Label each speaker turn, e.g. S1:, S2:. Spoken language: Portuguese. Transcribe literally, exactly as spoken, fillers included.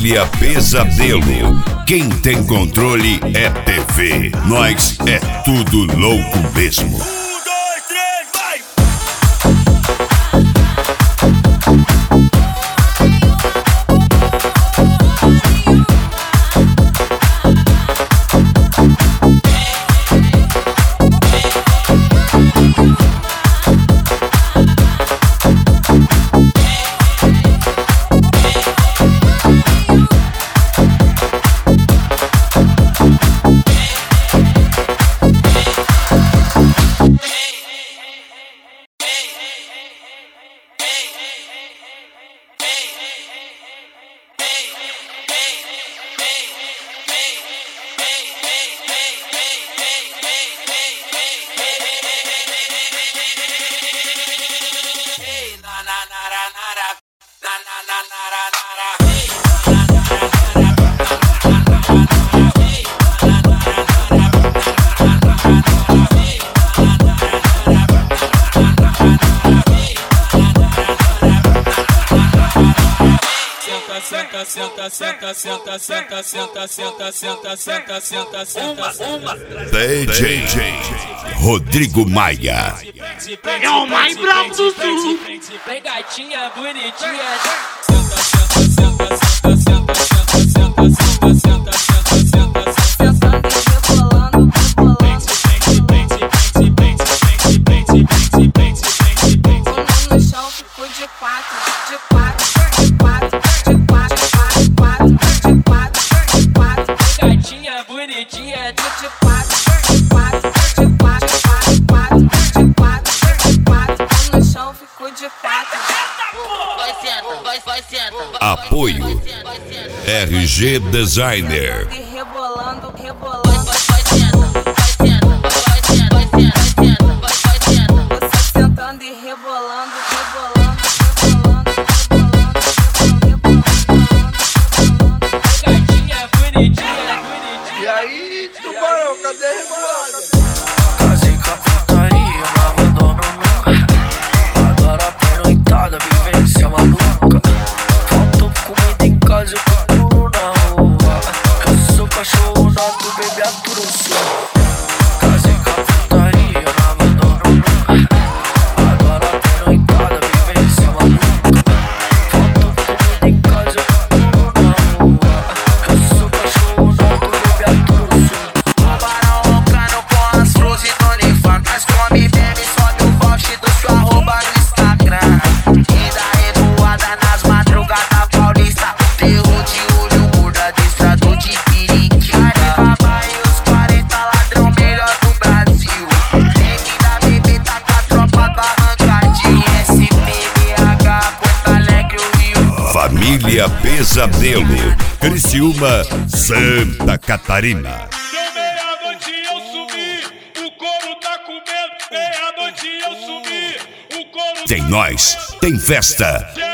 S1: Família Pesadelo. Quem tem controle é T V. Nós é tudo louco mesmo.
S2: Senta, senta, senta, senta, senta, senta, senta, senta, senta, senta, senta, senta.
S1: D J Rodrigo Maia.
S3: É o mais bravo do sul.
S2: Vem gatinha, bonitinha. Senta, senta, senta, senta, senta, senta, senta, senta, senta, senta, senta.
S4: Sentando e rebolando, rebolando. Como no chão ficou de quatro, de quatro, de quatro, de quatro, de quatro, de quatro, de quatro.
S2: Gatinha, bonitinha.
S4: De quatro, de quatro, de quatro, de quatro, de quatro, de quatro. Como no chão ficou de quatro.
S3: Vai senta, vai, vai senta.
S1: Apoio R G Designer.
S4: E rebolando, rebolando.
S3: Vai senta, vai senta, vai senta, vai senta, vai senta.
S4: Você sentando e rebolando, rebolando, rebolando, rebolando, rebolando.
S2: Gatinha, bonitinha, bonitinha.
S5: E aí, tubarão, cadê a rebolada?
S6: Casei com a putaria, mas abandono nunca. Adoro a pernoitada, vivência maluca. Faltou comida em casa, eu procuro na rua. Eu sou cachorro nato, bebê aturo sua. Casei com a putaria, mas abandono nunca. Adoro a pernoitada, vivência maluca. Faltou comida em casa, eu procuro na rua. Eu sou cachorro nato, bebê aturo sua. Tubarão roncando com as flores e Tony Fan. Nós come, bebe, sobe o voucher do seu arroba no Instagram. E da revoada nas madrugadas paulista. Terror de olho, gorda, destrador de piriquita. Papai e os quarenta ladrão melhor do Brasil. Tem da bebê, tá com a tropa do arrancadinho. S P B H, Porto Alegre, o Rio.
S1: Família Pesadelo. Criciúma, Santa Catarina.
S7: Deu meia-noite eu subi, o couro tá comendo. Meia-noite eu subi, o couro
S1: Tem nós, tem festa.